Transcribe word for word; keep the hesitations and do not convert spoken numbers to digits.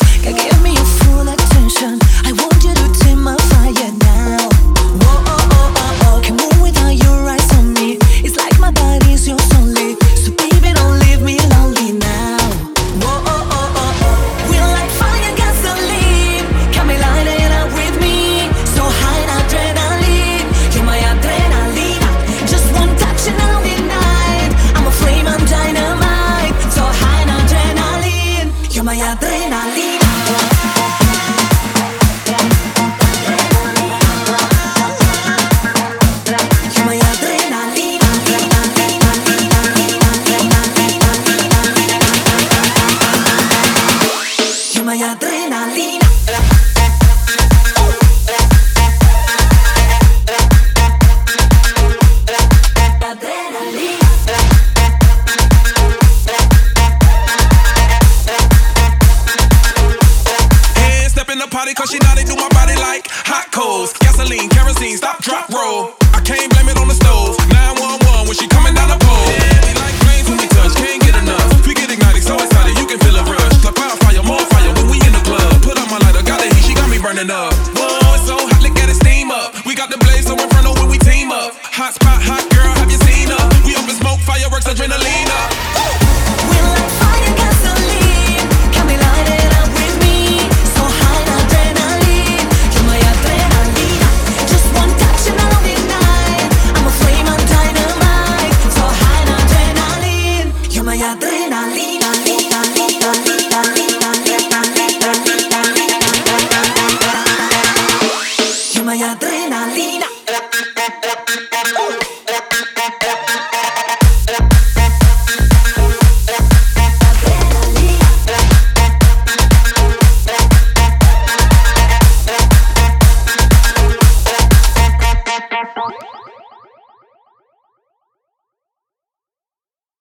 Gotta give me your full attention. I want you to tame my fire now. Whoa, oh, oh, oh, oh. Can't move without your eyes on me. It's like my body's yours only. So baby, don't leave me lonely now. Whoa, oh, oh, oh, oh. We're like fire and gasoline. Got me lighting up with me. So high in adrenaline. You're my adrenaline. Just one touch and I'll ignite. I'm a flame, I'm dynamite. So high in adrenaline. You're my adrenaline. My adrenalina. Hands step in the party cause she know they do my body like hot coals. Gasoline, kerosene, stop, drop, roll.